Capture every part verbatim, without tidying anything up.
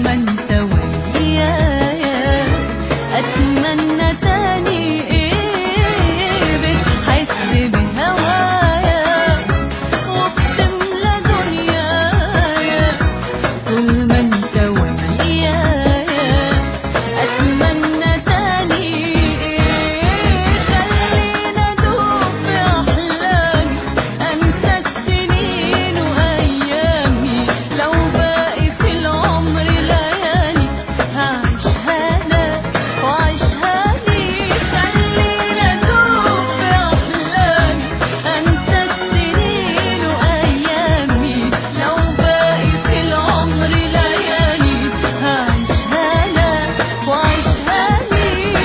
ما انت ويايا. اتمنى تاني ايه بتحس بهوايا وبتملى دنيايا طول ما انت ويايا. اتمنى تاني ايه خلينا ادوب في احلامي انسى السنين وايامي لو باقي في العمر ليالي هعيشها لك وعيشها لي. خلينا ادوب في احلامي انسى السنين وايامي لو باقي في العمر ليالي هعيشها لك وعيشها لي.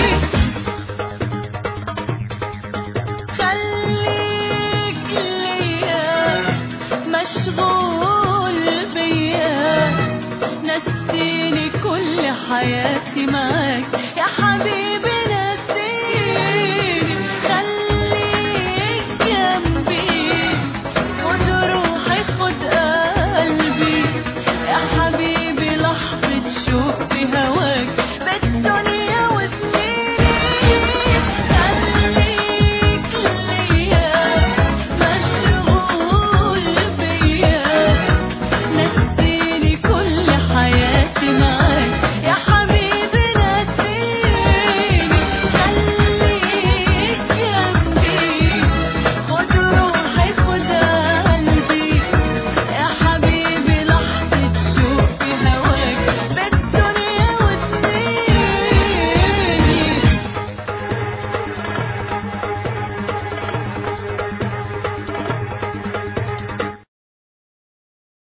خليك ليا مشغول بيا نسيني كل حياتي معاك يا حبيبي.